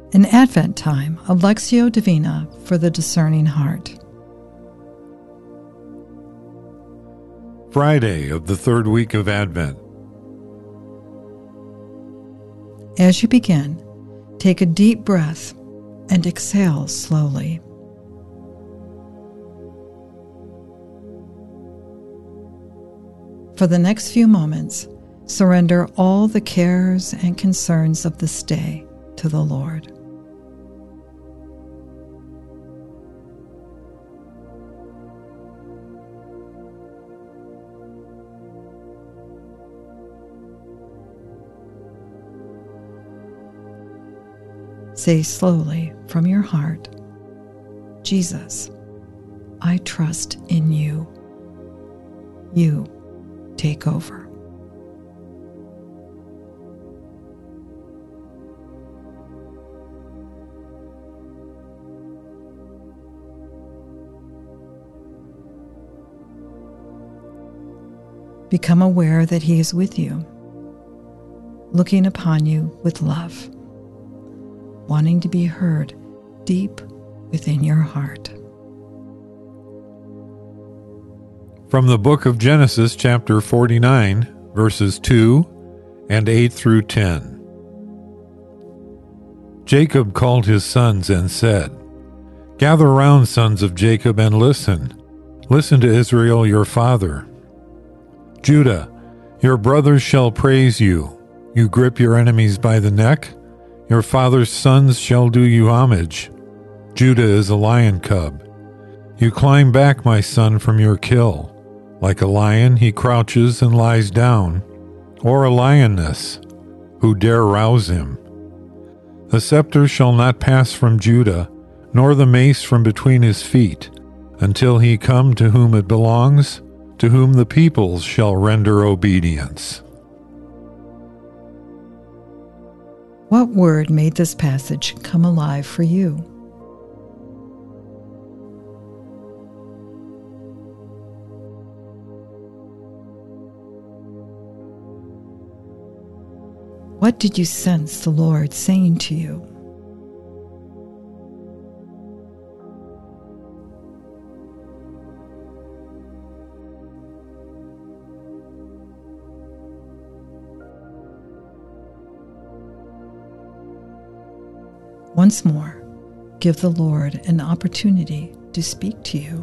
An Advent Time, a Lectio Divina for the Discerning Heart. Friday of the third week of Advent. As you begin, take a deep breath and exhale slowly. For the next few moments, surrender all the cares and concerns of this day to the Lord. Say slowly from your heart, Jesus, I trust in you. You take over. Become aware that He is with you, looking upon you with love, wanting to be heard deep within your heart. From the book of Genesis, chapter 49, verses 2 and 8 through 10. Jacob called his sons and said, "Gather round, sons of Jacob, and listen. Listen to Israel, your father. Judah, your brothers shall praise you. You grip your enemies by the neck. Your father's sons shall do you homage. Judah is a lion cub. You climb back, my son, from your kill. Like a lion, he crouches and lies down, or a lioness, who dare rouse him? The scepter shall not pass from Judah, nor the mace from between his feet, until he come to whom it belongs, to whom the peoples shall render obedience." What word made this passage come alive for you? What did you sense the Lord saying to you? Once more, give the Lord an opportunity to speak to you.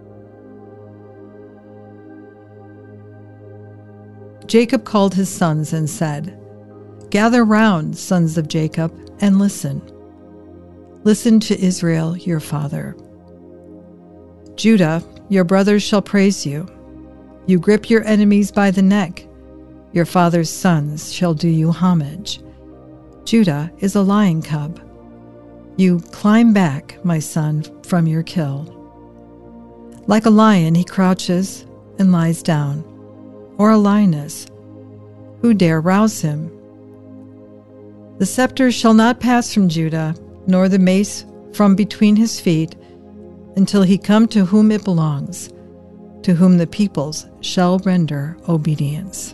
Jacob called his sons and said, "Gather round, sons of Jacob, and listen. Listen to Israel, your father. Judah, your brothers shall praise you. You grip your enemies by the neck. Your father's sons shall do you homage. Judah is a lion cub. You climb back, my son, from your kill. Like a lion, he crouches and lies down, or a lioness, who dare rouse him? The scepter shall not pass from Judah, nor the mace from between his feet, until he come to whom it belongs, to whom the peoples shall render obedience."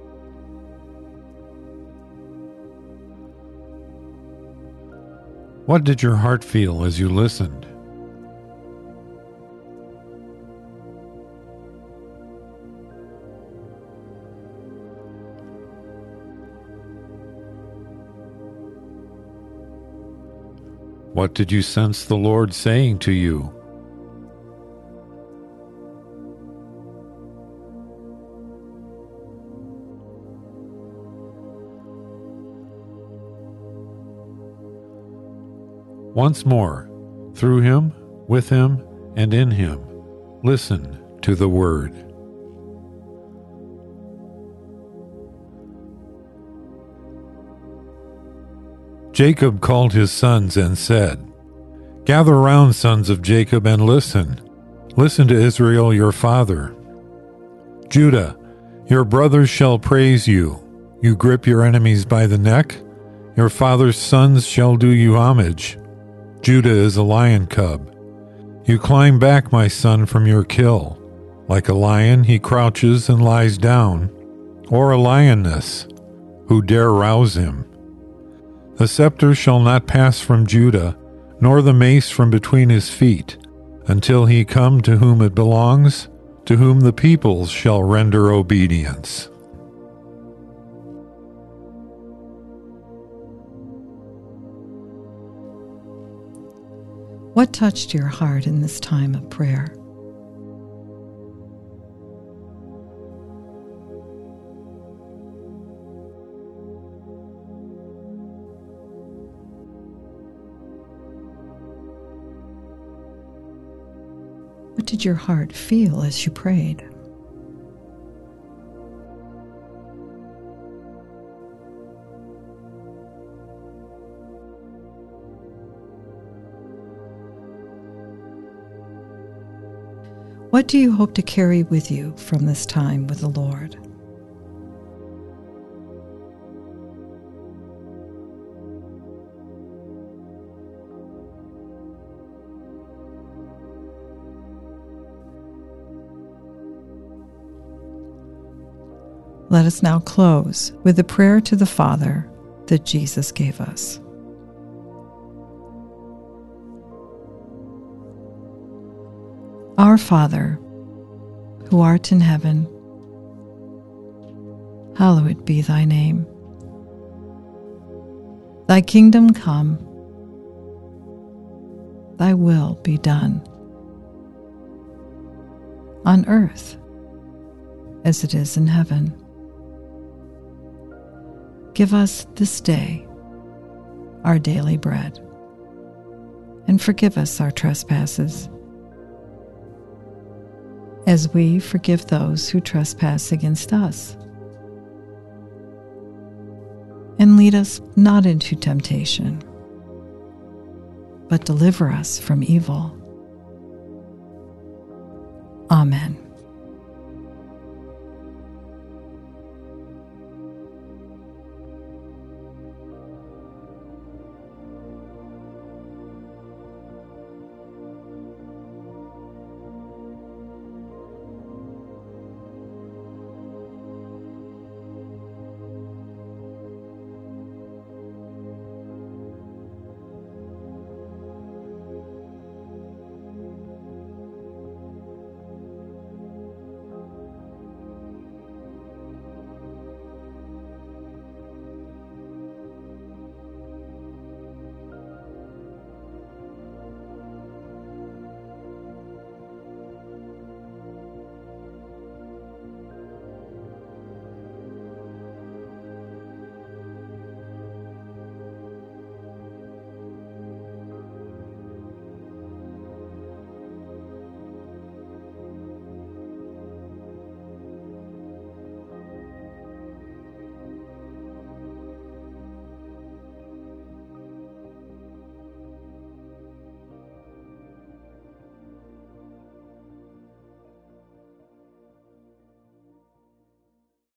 What did your heart feel as you listened? What did you sense the Lord saying to you? Once more, through Him, with Him, and in Him, listen to the Word. Jacob called his sons and said, "Gather round, sons of Jacob, and listen. Listen to Israel, your father. Judah, your brothers shall praise you. You grip your enemies by the neck. Your father's sons shall do you homage. Judah is a lion cub. You climb back, my son, from your kill. Like a lion, he crouches and lies down, or a lioness, who dare rouse him? The scepter shall not pass from Judah, nor the mace from between his feet, until he come to whom it belongs, to whom the peoples shall render obedience. What touched your heart in this time of prayer? What did your heart feel as you prayed? What do you hope to carry with you from this time with the Lord? Let us now close with the prayer to the Father that Jesus gave us. Our Father, who art in heaven, hallowed be thy name. Thy kingdom come, thy will be done, on earth as it is in heaven. Give us this day our daily bread, and forgive us our trespasses, as we forgive those who trespass against us. And lead us not into temptation, but deliver us from evil. Amen.